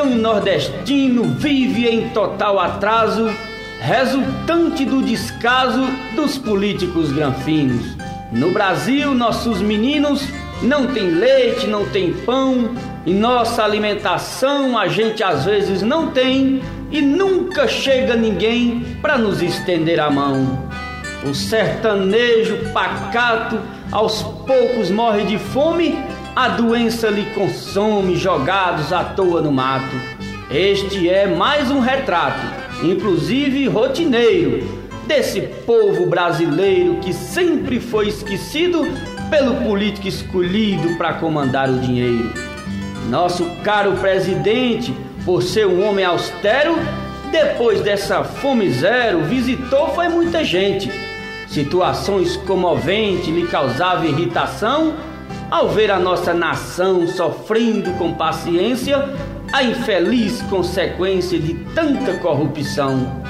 população nordestino vive em total atraso, resultante do descaso dos políticos granfinos. No Brasil, nossos meninos não têm leite, não têm pão, e nossa alimentação a gente às vezes não tem, e nunca chega ninguém para nos estender a mão. O sertanejo pacato aos poucos morre de fome, a doença lhe consome, jogados à toa no mato. Este é mais um retrato, inclusive rotineiro, desse povo brasileiro que sempre foi esquecido pelo político escolhido para comandar o dinheiro. Nosso caro presidente, por ser um homem austero, depois dessa fome zero, visitou foi muita gente. Situações comoventes lhe causavam irritação ao ver a nossa nação sofrendo com paciência a infeliz consequência de tanta corrupção.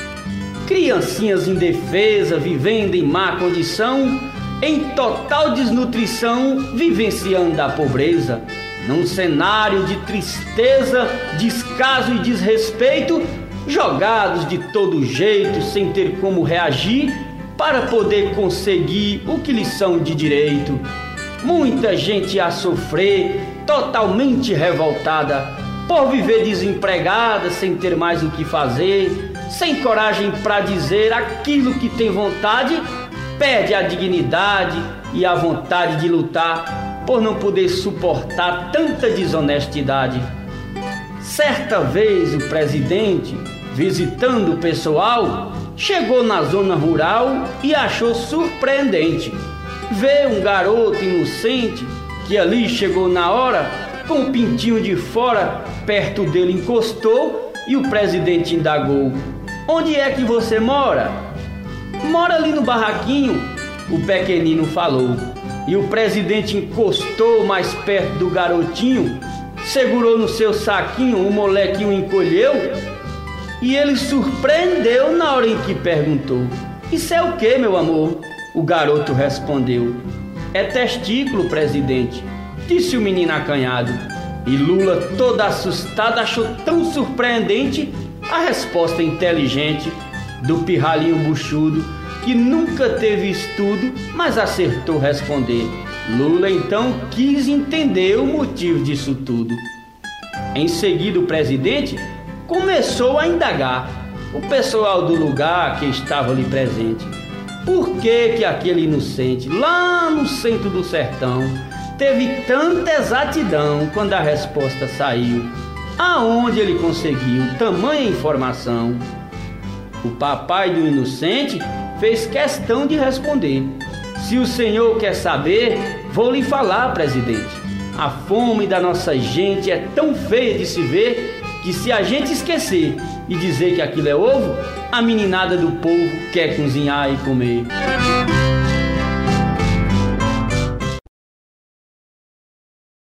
Criancinhas indefesas vivendo em má condição, em total desnutrição, vivenciando a pobreza. Num cenário de tristeza, descaso e desrespeito, jogados de todo jeito, sem ter como reagir para poder conseguir o que lhes são de direito. Muita gente a sofrer, totalmente revoltada, por viver desempregada, sem ter mais o que fazer, sem coragem para dizer aquilo que tem vontade, perde a dignidade e a vontade de lutar, por não poder suportar tanta desonestidade. Certa vez o presidente, visitando o pessoal, chegou na zona rural e achou surpreendente ver um garoto inocente que ali chegou na hora, com o pintinho de fora, perto dele encostou e o presidente indagou: "Onde é que você mora?" "Mora ali no barraquinho", o pequenino falou. E o presidente encostou mais perto do garotinho, segurou no seu saquinho, o molequinho encolheu e ele surpreendeu na hora em que perguntou: "Isso é o que, meu amor?" O garoto respondeu: "É testículo, presidente", disse o menino acanhado. E Lula, todo assustado, achou tão surpreendente a resposta inteligente do pirralhinho buchudo, que nunca teve estudo, mas acertou responder. Lula então quis entender o motivo disso tudo. Em seguida, o presidente começou a indagar o pessoal do lugar que estava ali presente. Por que aquele inocente, lá no centro do sertão, teve tanta exatidão quando a resposta saiu? Aonde ele conseguiu tamanha informação? O papai do inocente fez questão de responder: "Se o senhor quer saber, vou lhe falar, presidente. A fome da nossa gente é tão feia de se ver que, se a gente esquecer e dizer que aquilo é ovo, a meninada do povo quer cozinhar e comer."